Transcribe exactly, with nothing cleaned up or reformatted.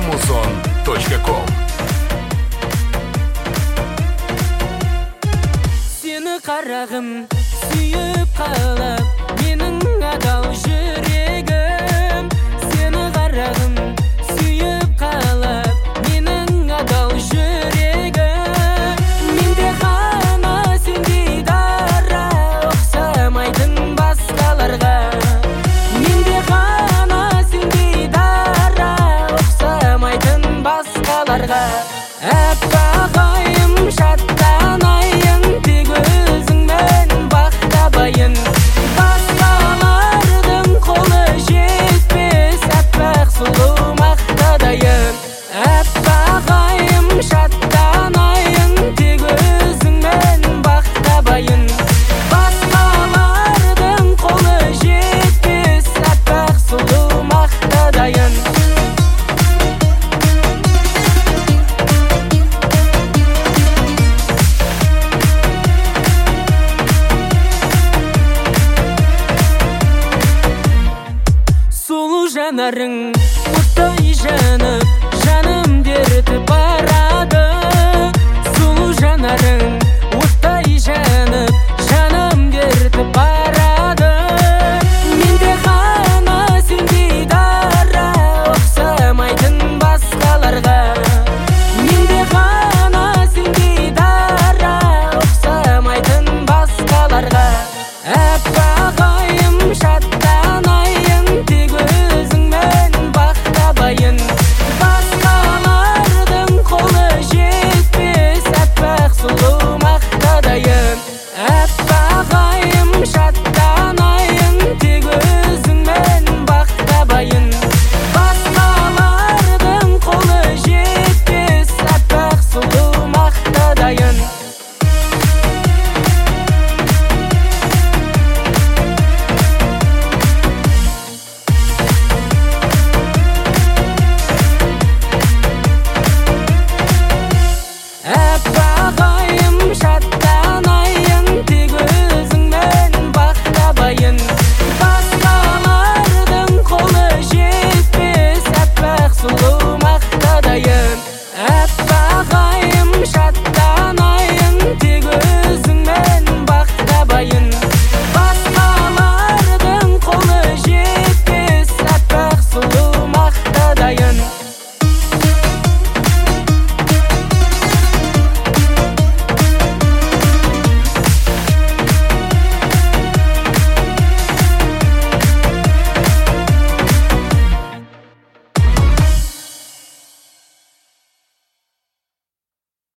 музон точка ком. Сені қарағым сүйіп қалып, менің адал жүрегім. Сені қарағым сүйіп қалып, менің адал жүрегім. Менде ғана сендей дара, ұқсамайтын басқаларға. Менде ғана сендей дара, ұқсамайтын басқаларға. Әппағайым шаттанайын, тек өзіңмен бақ табайын. Басқалардың қолы жетпес, әппақ сұлу мақтадайын. Әппағайым шаттанайын, тек өзіңмен бақ табайын. Басқалардың қолы жетпес, әппақ сұлу мақтадайын. Сұлу жанарың